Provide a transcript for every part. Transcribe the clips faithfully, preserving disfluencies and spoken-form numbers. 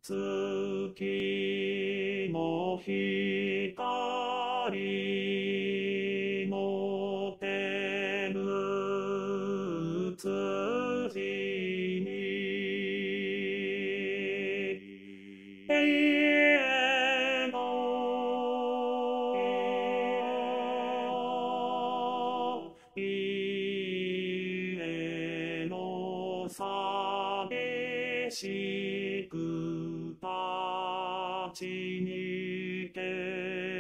月の光のてるつじに永遠の家の寂しく立ちにけ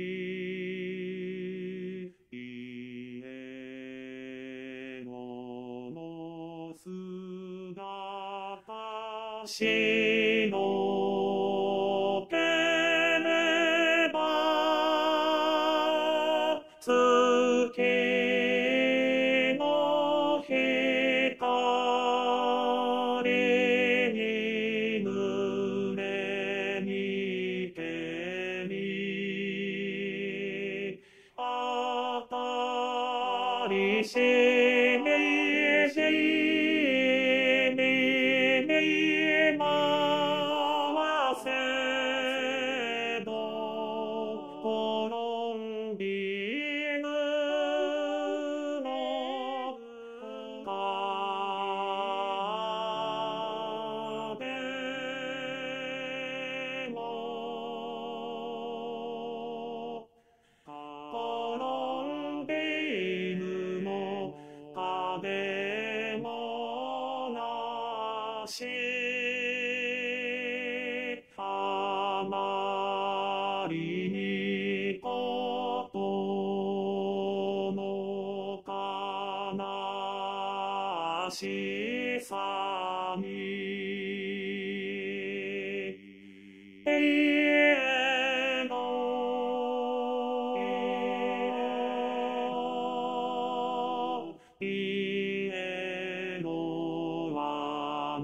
り家のの姿しのければ月の光に濡れにけりあたりしみじみに回せど滅びぬの壁も滅びぬの壁もなしあまりにことの悲しさに永遠の家のは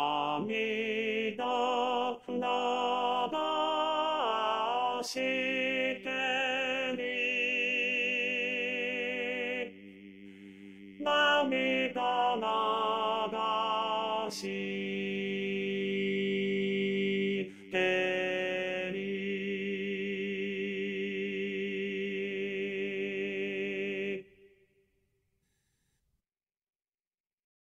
涙流してり涙流し